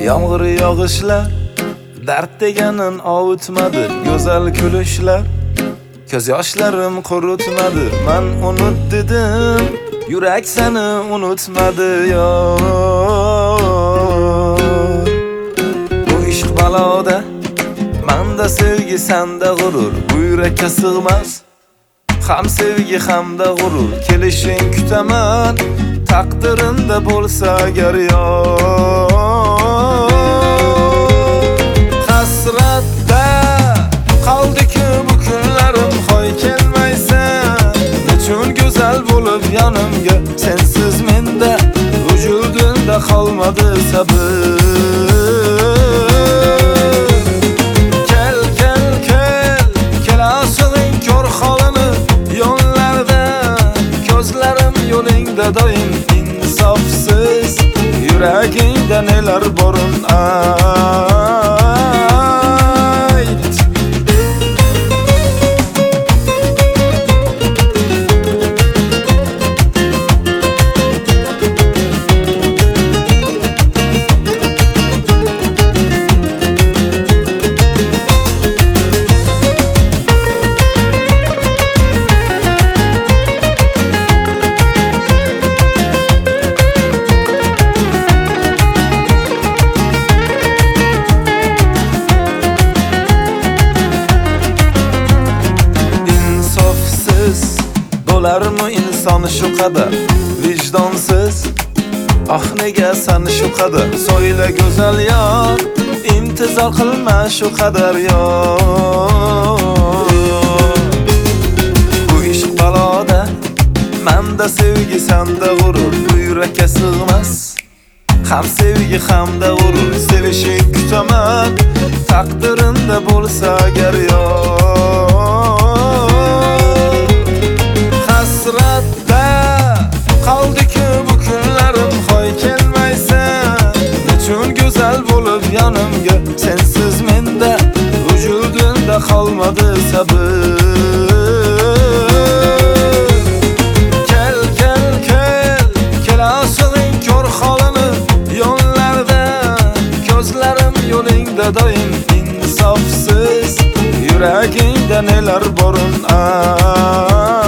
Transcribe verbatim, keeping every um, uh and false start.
Yağmur yağışlar dert deganin ovutmadi, go'zal kulishlar ko'z yoshlarim qurutmadi. Men unut dedim, yurak seni unutmadi yor. Bu ishq baloda, menda sevgi senda g'urur, bu yurakka sig'mas ham sevgi hamda g'urur. Kelishing kutaman, taqdirinda bo'lsa agar yor. Hasratda qoldi-ku bu kunlarim, hoy kelmaysan. Nechun go'zal bo'lib yonimga, sensiz menda vujudimda qolmadi sabr. Kel kel kel, kelasing ko'r holini yo'llarda, ko'zlarim yo'lingda doim insofsiz. Yuragingda nelar borin ayt. Bo'larmi inson shu qadar vijdonsiz? Ah nega sen shu qadar? So'yla go'zal yor, intizor qilma shu qadar yor. Bu ishq baloda, menda sevgi senda g'urur, bu yurakka sig'mas ham sevgi hamda g'urur. Sevishing kutaman, taqdirinda bo'lsa agar yor. Hasratda qoldi-ku bu kunlarim, hoy kelmaysan. Nechun go'zal bo'lib yonimga, sensiz menda vujudimda qolmadi sabr. Kel kel kel, kelasing ko'r holini yo'llarda, ko'zlarim yo'lingda doim insofsiz. Yuragingda nelar borin ayt.